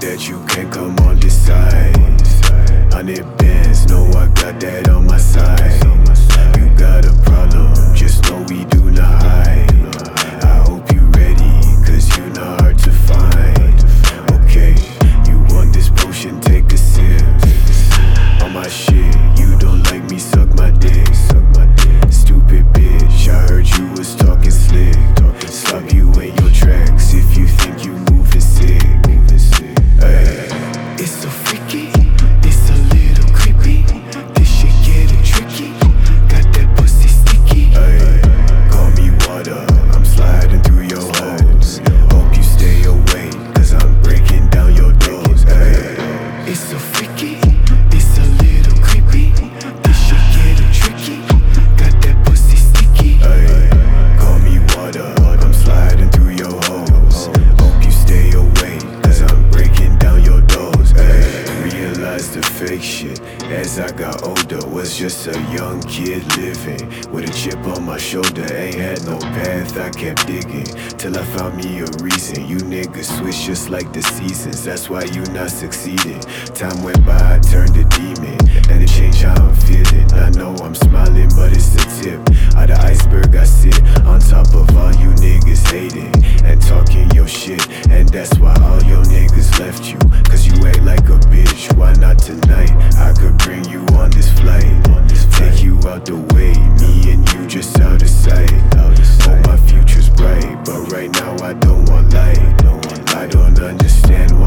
that you can come on this side. 100 bands, know I got that on my side. You got a problem, just know we do not hide. I hope you ready, cause you not hard to find. Okay, you want this potion, take a sip. On my shit, you don't like me, suck my dick. Stupid bitch, I heard you was talking slick. Stop you in your tracks if you think you moving sick. Ay. It's so freaky, it's a little creepy. This shit getting tricky, got that pussy sticky. Ay. Call me water, I'm sliding through your holes. Hope you stay away, cause I'm breaking down your doors. Ay. It's so freaky, it's a little creepy. This shit getting tricky, got that pussy sticky. Ay. Call me water, I'm sliding through your holes. Hope you stay away, cause I'm breaking down your doors. Ay. Realized the fake shit as I got older was just a young kid living with a chip on my shoulder. Ain't had no path, I kept digging till I found me a reason. You niggas switch just like the seasons, that's why you not succeeding. Time went by, I turned a demon, and it changed how I'm feeling. I know I'm smiling, but it's the tip of the iceberg. I sit on top of all you niggas hating and talking your shit, and that's why all your niggas left you, cause you act like a bitch. Why not tonight? I could bring you on this flight, take you out the way, me and you just out of sight. Oh, my future's bright, but right now I don't want light. I don't understand why